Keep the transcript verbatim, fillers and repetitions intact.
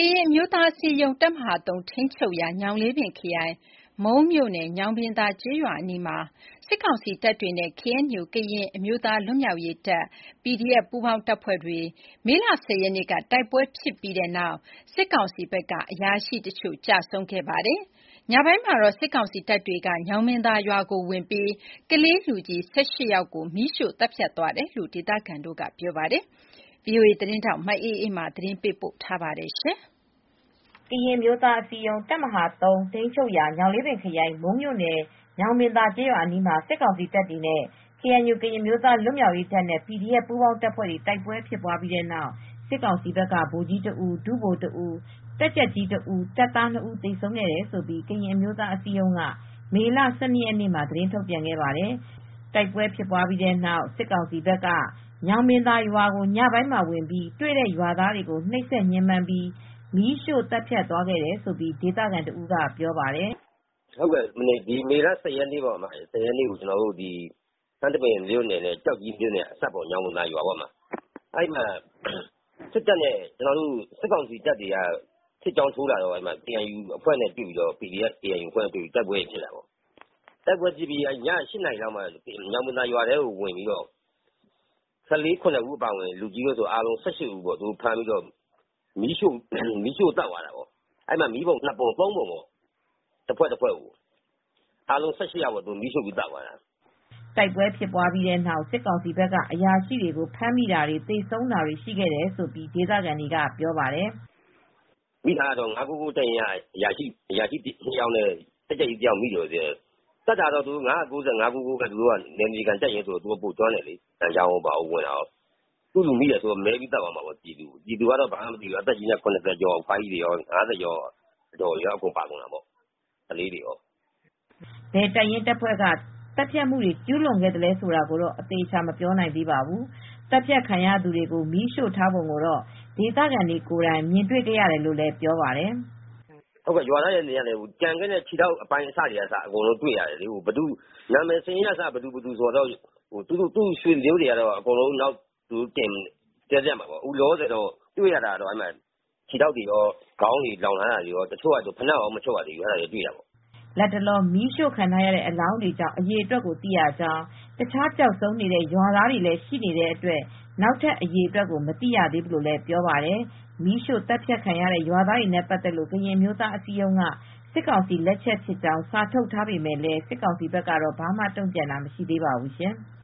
ရင်အမျိုးသားအစည်းအရုံး တပ်မဟာ ထိန်းချုပ်ရာ ညောင်လေးပင်ခရိုင် မုန်းမြို့နယ် ညောင်ပင်သာကျေးရွာအနီးမှာ စစ်ကောင်စီတပ်တွေနဲ့ ကေအန်ယူ ကရင်အမျိုးသားလွတ်မြောက်ရေးတပ် ပီဒီအက်ဖ် ပူးပေါင်းတပ်ဖွဲ့တွေ မေလ ၁၀ ရက်နေ့က တိုက်ပွဲဖြစ်ပြီးနောက် စစ်ကောင်စီဘက်က အရာရှိတချို့ ကျဆုံးခဲ့ပါတယ်။ ညပိုင်းမှာတော့ စစ်ကောင်စီတပ်တွေက ညောင်ပင်သာရွာကိုဝင်ပြီး ကလေးလူကြီး ၁၈ ယောက်ကို မီးရှို့သတ်ဖြတ်သွားတယ်လို့ ဒေသခံတွေက ပြောပါတယ်။ ဗွီအိုအေသတင်းထောက် မအေးအေးမာ သတင်းပေးပို့ထားပါတယ်။ကရင်အမျိုးသားအစည်းအရုံး တပ်မဟာ ထိန်းချုပ်ရာ ညောင်လေးပင်ခရိုင် မုန်းမြို့နယ် ညောင်ပင်သာကျေးရွာအနီးမှာ စစ်ကောင်စီတပ်တွေနဲ့ ကေအန်ယူ ကရင်အမျိုးသားလွတ်မြောက်ရေးတပ်နဲ့ ပီဒီအက်ဖ် ပူးပေါင်းတပ်ဖွဲ့တွေ တိုက်ပွဲဖြစ်ပြီးတဲ့နောက် စစ်ကောင်စီဘက်က ဗိုလ်ကြီးတဦး ဒုဗိုလ်တဦး တပ်ကြပ်ကြီးတဦး တပ်သား နှစ်ဦး သေဆုံးခဲ့တယ်လို့ ကရင်အမျိုးသားအစည်းအရုံးက မေလ ၁၂ ရက်နေ့မှာ သတင်းထုတ်ပြန်ခဲ့ပါတယ်။ တိုက်ပွဲဖြစ်ပြီးတဲ့နောက် စစ်ကောင်စီဘက်က ညောင်ပင်သာရွာကို ညပိုင်းမှာဝင်ပြီး တွေ့တဲ့ရွာသားတွေကို နှိပ်စက်ညှဉ်းပန်းပြီး မီးရှို့သတ်ဖြတ်သွားခဲ့တယ်လို့ ဒေသခံတဦးကပြောပါတယ်။ “မေလ ၁၀ ရက်နေ့ကို ထန်းတပင်မြို့နယ်နဲ့ ကျောက်ကြီးမြို့နယ်အစပ် ညောင်ပင်သာရွာမှာ စစ်တပ်နဲ့ စစ်ကောင်စီတပ်တွေက စစ်ကြောင်းထိုးလာတော့ ကေအန်ယူအဖွဲ့နဲ့တွေ့ပြီး ပီဒီအက်ဖ် ကေအန်ယူအဖွဲ့နဲ့တွေ့ပြီး တိုက်ပွဲတွေဖြစ်တာပေါ့။ တိုက်ပွဲဖြစ်ပြီး ည ၈ နာရီလောက်မှာ ညောင်ပင်သာရွာထဲကိုဝင်ပြီး ကလေး ၇ ဦးအပါအဝင် လူကြီး ၁၈ ဦးဖမ်းပြီး မီးရှို့သတ်သွားတာပေါ့။ မီးပုံ နှစ်ပုံ သုံးပုံပေါ့။ တဖွဲ့တဖွဲ့ကို အားလုံး ၁၈ ယောက်ကို မီးရှို့ပြီး သတ်သွားတာ။ ” တိုက်ပွဲဖြစ်ပြီးတဲ့နောက် စစ်ကောင်စီဘက်က အရာရှိတွေကို ဖမ်းမိတာတွေ သေဆုံးတာတွေ ရှိခဲ့တယ်လို့ ဒေသခံတွေက ပြောပါတယ်။ “မိထားတာကတော့ ၅၉၉ တပ်ရင်းက အရာရှိ နှစ်ယောက်နဲ့ တပ်ကြပ်ကြီးတယောက်မိတယ်။ သတ်တာကတော့ ၅၉၀ ၅၉၉ က နယ်မြေခံတပ်ရင်းဆိုတော့ ပိုကျွမ်းတယ်လေ။ လမ်းကြောင်းကိုဝင်တာ။ သူ့လူမိတယ်ဆိုတော့ မဲပြီးသတ်သွားမှာပေါ့။ ပြည်သူကတော့ ဘာမှမသိဘူး။ အသက်ကြီးတဲ့ ၇၀ ကျော်အဖွားကြီးတွေရော ၅၀ ကျော်အဒေါ်တွေရော အကုန်ပါကုန်တာပေါ့။ ကလေးတွေရော။ ” ဘယ်တပ်ရင်းတပ်ဖွဲ့က သတ်ဖြတ်မှုတွေ ကျူးလွန်ခဲ့သလဲဆိုတာကိုတော့ အသေအချာ မပြောနိုင်သေးပါဘူး။ သတ်ဖြတ်ခံရသူတွေကို မီးရှို့ထားပုံကိုတော့ ဒေသခံတွေကိုယ်တိုင် မြင်တွေ့ခဲ့ရတယ်လို့လည်း ပြောပါတယ်။ “ရွာသားတွေကလည်း ကျန်ခဲ့တဲ့ ခြေထောက်အပိုင်းအစတွေကအစ အကုန်တွေ့ရတယ်။ နာမည်စာရင်းကအစ ဘယ်သူဘယ်သူဆိုတာတော့ သူ့ရွှေမျိုးတွေကတော့ အကုန်လုံးနောက်တင်ပြတ်မှာပေါ့။ အခုလောလောဆယ်တော့ တွေ့ရတာကတော့ ခြေထောက်တွေရော ခေါင်းတွေလောင်ထားတာတွေရော တချို့က ဖိနပ်တောင် မချုပ်ရသေးဘူး။ အဲဒါတွေတွေ့တာပေါ့။ ” လတ်တလော မီးရှို့ခံထားရတဲ့ အလောင်းတွေကြောင့် အရေအတွက်ကို သိရကြောင်း တခြားပျောက်ဆုံးနေတဲ့ ရွာသားတွေလည်း ရှိနေတဲ့အတွက် နောက်ထပ် အရေအတွက်ကို မသိရသေးဘူးလို့လည်း ပြောပါတယ်။ မီးရှို့သတ်ဖြတ်ခံရတဲ့ ရွာသားတွေနဲ့ ပတ်သက်လို့ ကရင်အမျိုးသားအစည်းအရုံးက စစ်ကောင်စီလက်ချက်ဖြစ်ကြောင်း စာထုတ်ထားပေမယ့်လည်း စစ်ကောင်စီဘက်ကတော့ ဘာမှတုံ့ပြန်တာ မရှိသေးပါဘူးရှင်။